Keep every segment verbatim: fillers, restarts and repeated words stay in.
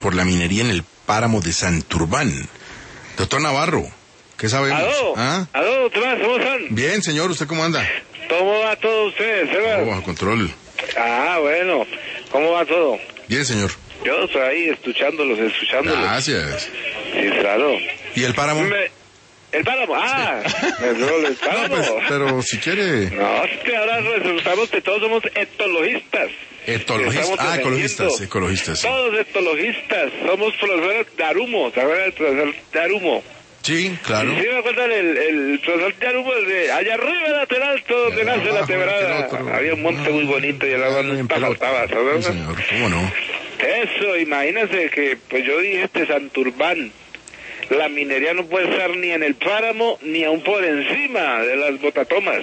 por la minería en el páramo de Santurbán. Doctor Navarro, ¿qué sabemos? ¿Aló? ¿Ah? ¿Aló, Tomás? ¿Cómo están? Bien, señor, ¿usted cómo anda? ¿Cómo va todo ustedes, Sebas? Oh, bajo control. Ah, bueno. ¿Cómo va todo? Bien, señor. Yo estoy ahí escuchándolos, escuchándolos. Gracias. Sí, claro. ¿Y el páramo? Me... El páramo, ah, el, el páramo. No, pues, pero si quiere... No, es que ahora resultamos que todos somos etologistas. Etologistas, ah, ecologistas, ecologistas. Sí. Todos etologistas, somos profesores de Arumo, ¿se acuerdan del profesor de Arumo? Sí, claro. Sí, me acuerdan el, el profesor de Arumo, el de allá arriba lateral, todo donde nace la tebrada. Había un monte muy bonito y el agua nunca faltaba, ¿sabes? Sí, señor, ¿cómo no? Eso, imagínense que, pues yo dije este Santurbán. La minería no puede estar ni en el páramo ni aún por encima de las botatomas.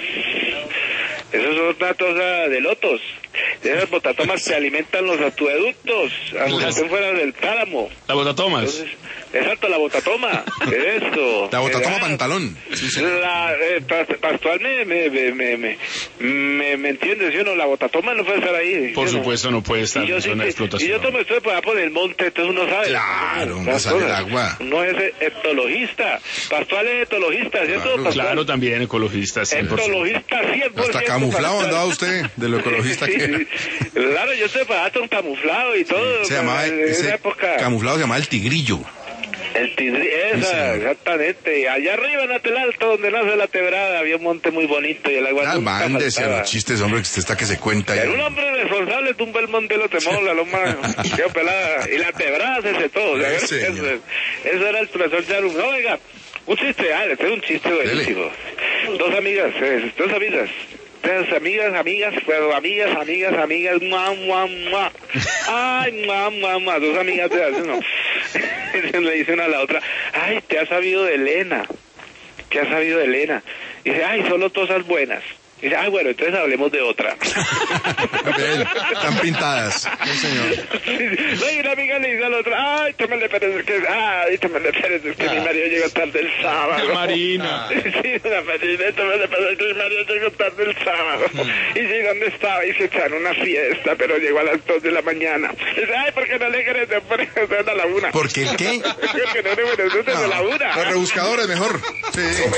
Eso es otra cosa de lotos. Esas botatomas se alimentan los acueductos, aunque estén fuera del páramo. ¿La botatomas? Entonces, exacto, la botatoma. Eso. La botatoma ¿verdad? pantalón. Sí, sí. La, eh, Pascual me, me, me, me, me, me, me entiende, ¿sí o no? La botatoma no puede estar ahí. Por ¿sí supuesto, no? no puede estar y yo, en sí, zona de y explotación. yo tomo estoy por allá por el monte, entonces uno sabe. Claro, ¿no? no sale el agua. No es etologista. Pascual es etologista, ¿cierto? Claro, Pascual? Claro, también ecologista, cien por ciento. Etologista cien por ciento. Hasta camuflado Pascual. andaba usted, de lo ecologista Sí, que era. sí. Claro, yo estoy para un camuflado y todo. Se llamaba, en ese esa época. camuflado se llamaba el tigrillo. El tigre, esa, Sí, exactamente. Allá arriba en el alto, donde nace la tebrada, había un monte muy bonito y el agua Ah, nunca mándese a faltaba. los chistes, hombre, que usted está que se cuenta. Era Ya. un hombre responsable, tumba el monte, lo temó, la loma quedó pelada. Y la tebrada se secó. O sea, Sí, eso, señor. eso era el profesor Yarum. No, oiga, un chiste, ah, este es un chiste buenísimo. Dos amigas, eh, dos amigas. Tres amigas, amigas, pero amigas, amigas, amigas, mua, mua, mua. Ay, mua, mua, mua. Dos amigas de hace, no. Le dice una a la otra, ay, ¿te has sabido de Elena? ¿Qué has sabido de Elena? Y dice, ay, solo cosas buenas. Y dice, ay, bueno, entonces hablemos de otra. Ven, están pintadas. Sí, señor. No, y una amiga le dice a la otra, ay, Tomás Pérez, que, ay, Tomás Pérez, es que mi marido llegó tarde el sábado. Marina. Sí, una Marina, Tomás Pérez, que mi marido llegó tarde el sábado. Y sí, ¿dónde estaba? Y se echaron una fiesta, pero llegó a las dos de la mañana. Y dice, ay, ¿por qué no le querés de a la una? ¿Por qué el qué? Porque no le querés de la una. Los rebuscadores mejor. Sí.